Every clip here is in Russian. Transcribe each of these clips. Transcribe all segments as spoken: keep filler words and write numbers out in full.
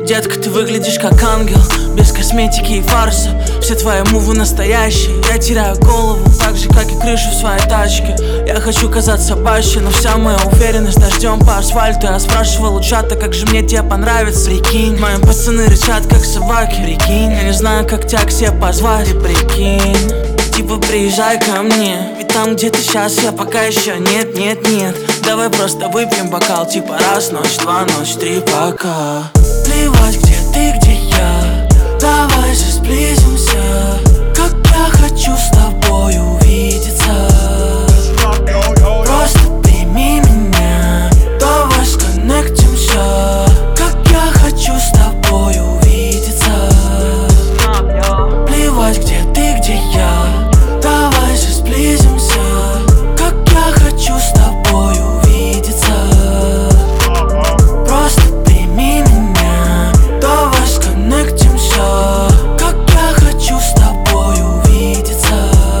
Детка, ты выглядишь как ангел, без косметики и фарса. Все твои мувы настоящие, я теряю голову, так же, как и крышу в своей тачке. Я хочу казаться баще, но вся моя уверенность дождем по асфальту. Я спрашивал у чата, как же мне тебе понравится. Прикинь, мои пацаны рычат, как собаки. Прикинь, я не знаю, как тебя к себе позвать. Ты прикинь, типа приезжай ко мне, ведь там, где ты сейчас, я пока еще нет, нет, нет. Давай просто выпьем бокал, типа раз, ночь, два, ночь, три, пока. Плевать, где ты, где я, давай же сблизимся. Как я хочу с тобой увидеться. Просто прими меня, давай сконнектимся. Как я хочу с тобой увидеться. Плевать, где ты, где я, давай же сблизимся. Как я хочу с тобой увидеться. Просто прими меня, давай сконнектимся. Как я хочу с тобой увидеться.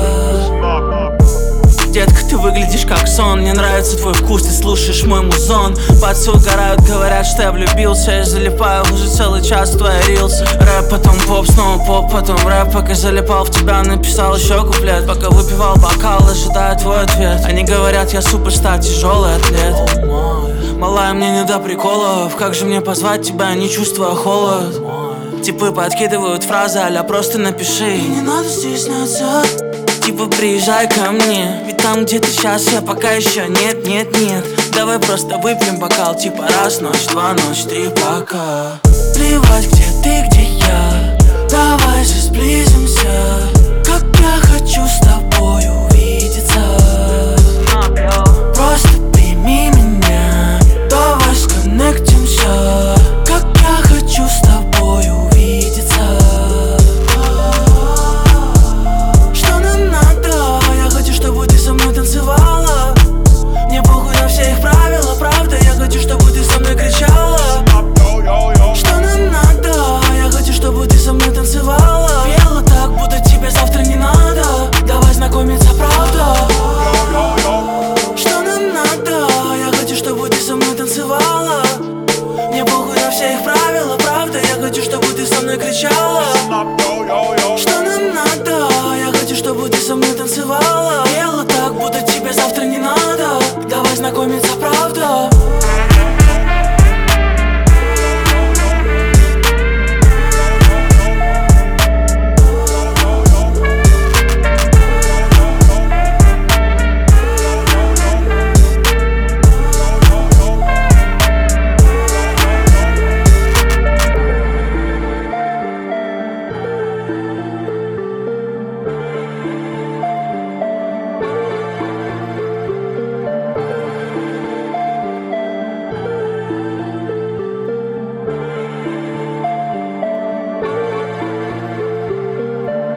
Детка, ты выглядишь как сон, мне нравится твой вкус, ты слушаешь мой музон. Пацы угорают, говорят, что я влюбился. Я залипаю уже целый час в твои рилсы. Рэп, потом поп, снова поп, потом рэп. Пока залипал в тебя, написал еще куплет. Пока выпивал бокал, ожидая твой ответ. Они говорят, я суперстар, тяжелый атлет. Малая, мне не до приколов, как же мне позвать тебя, не чувствуя холод. Типы подкидывают фразы а-ля просто напиши. И не надо стесняться. Типа приезжай ко мне, ведь там, где ты сейчас, я пока еще нет, нет, нет. Давай просто выпьем бокал, типа раз, ночь, два, ночь, три, пока. Плевать, где ты, где я, давай же сблизимся. Как я хочу с тобой увидеться. Просто прими меня, давай сконнектимся. Как я хочу с тобой увидеться. Что нам надо? Я хочу, чтобы ты со мной танцевала. Мне похуй на все их правила, правда. Я хочу, чтобы ты со мной кричала. Что нам надо? Я хочу, чтобы ты со мной танцевала. Пела так, будто тебе завтра не надо. Давай знакомиться, правда. Что нам надо? Я хочу, чтобы ты со мной танцевала. Мне похуй на все их правила, правда. Я хочу, чтобы ты со мной кричала. Что нам надо? Я хочу, чтобы ты со мной танцевала. Пела так, будто тебе завтра не надо. Давай знакомиться.